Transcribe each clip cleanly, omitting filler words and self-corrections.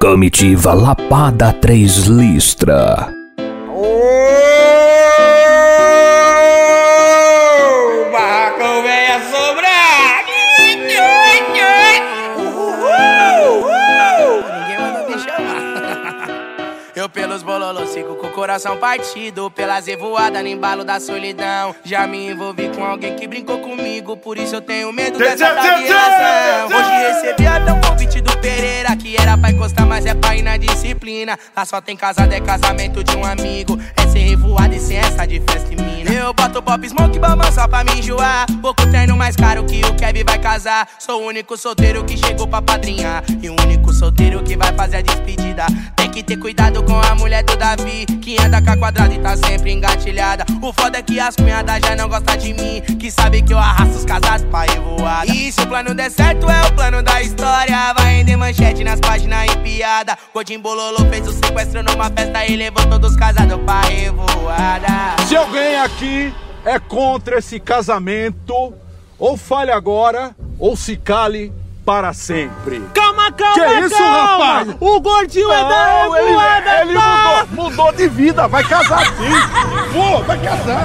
Comitiva Lapada 3 Listra. O barracão venha sobrar. Ninguém mandou me chamar. Eu pelos bololô sigo com o coração partido, pelas revoadas no embalo da solidão. Já me envolvi com alguém que brincou comigo, por isso eu tenho medo dessa relação. Hoje recebi até um convite do Pereira, que era pra encostar, mas é pra ir na disciplina. Lá só tem casado, é casamento de um amigo. É sem revoada e sem essa de festa e mina. Eu boto pop smoke bambam só pra me enjoar. Pouco treino mais caro que o Kevin vai casar. Sou o único solteiro que chegou pra padrinhar, e o único solteiro que vai fazer a despedida. Tem que ter cuidado com a mulher do Davi, que anda com a quadrada e tá sempre engatilhada. O foda é que as cunhadas já não gostam de mim, que sabe que eu arrasto os casados pra revoada. E se o plano der certo é o plano da história, vai render manchete nas páginas e piada. Godinho Bololô fez o sequestro numa festa e levou todos os casados pra revoada. Se alguém aqui é contra esse casamento, ou fale agora, ou se cale para sempre. Calma, Que isso, rapaz? O gordinho é da revoada, ele mudou de vida, vai casar sim. Pô, vai casar.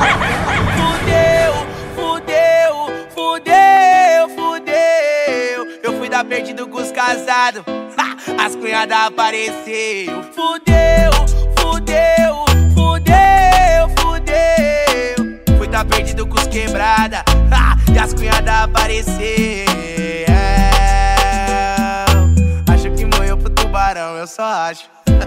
Fudeu. Eu fui dar perdido com os casados, as cunhadas apareceu. Fudeu. Fui dar perdido com os quebrada, e as cunhadas apareceu. Acho que morreu pro tubarão, eu só acho.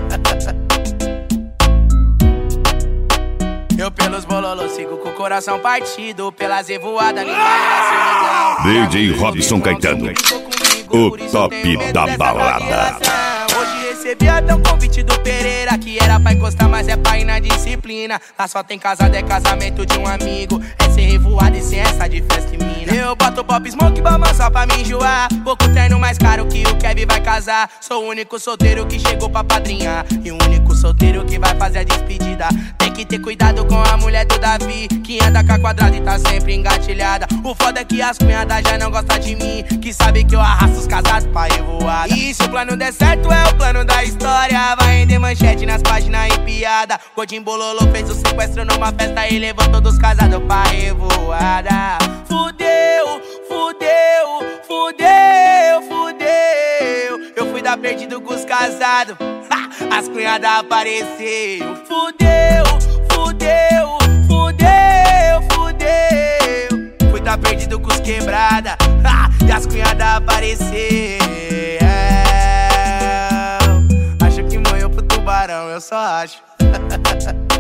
Eu pelos bololô sigo com o coração partido, pelas revoadas no embalo da solidão. DJ Robson Caetano, o top da balada. Hoje recebi até um convite do Pereira, que era pra encostar, mas é pra ir na disciplina. Lá só tem casado, é casamento de um amigo. É sem revoada e sem essa de festa e mina. Eu boto pop smoke bambam só pra me enjoar. Pouco treino mais caro que o Kevin vai casar. Sou o único solteiro que chegou pra padrinhar, e o único solteiro que vai fazer a despedida. Tem que ter cuidado com a mulher do Davi, que anda com a quadrada e tá sempre engatilhada. O foda é que as cunhadas já não gostam de mim, que sabe que eu arrasto os casados pra revoada. E se o plano der certo é o plano da história, vai render manchete nas páginas e piada. Godinho Bololô fez o sequestro numa festa e levou todos os casados pra revoada. Fudeu. Eu fui dar perdido com os casados, as cunhadas apareceu. Fudeu. Fui dar perdido com os quebrada, e as cunhadas apareceu. Acho que morreu pro tubarão, eu só acho.